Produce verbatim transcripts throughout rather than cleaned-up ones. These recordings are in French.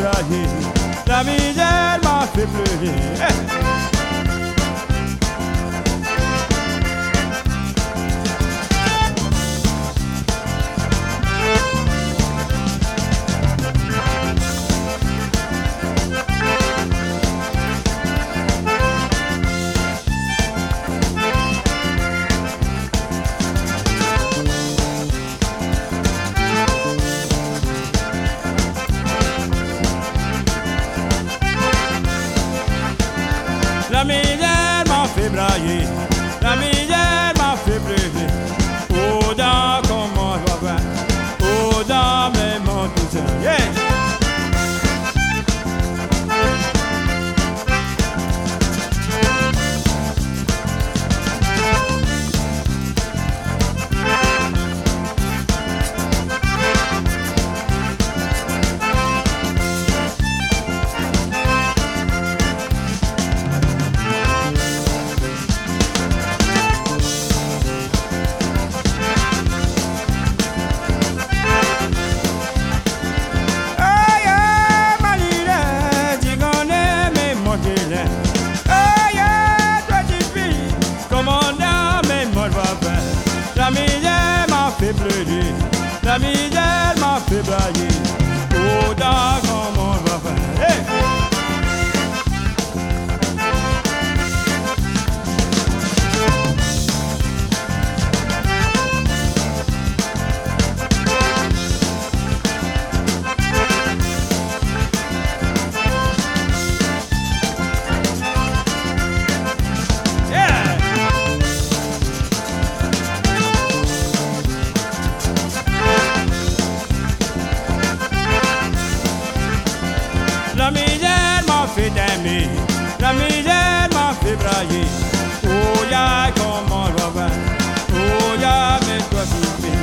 brailler, la misère m'a fait pleurer. Hey! La misère m'a fait brailler, la misère m'a fait pleurer. Oh, dans comment je vais faire, oh, dans mes mains tout seul. Yeah! La misère m'a fait pleurer, la misère m'a fait brailler. Oh, dans comment on va faire? Hey! La misère m'a fait aimer, la misère m'a fait brailler. Oh, y'a comment je vais, oh, y'a mes toi qui fais.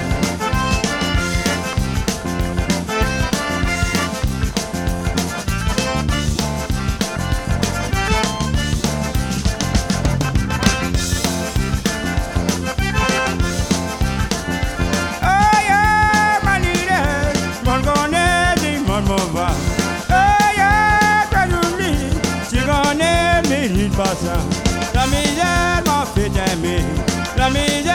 Oh, y'a ma lire, mon connaît, dis mon va. La misère m'a fait aimer, la misère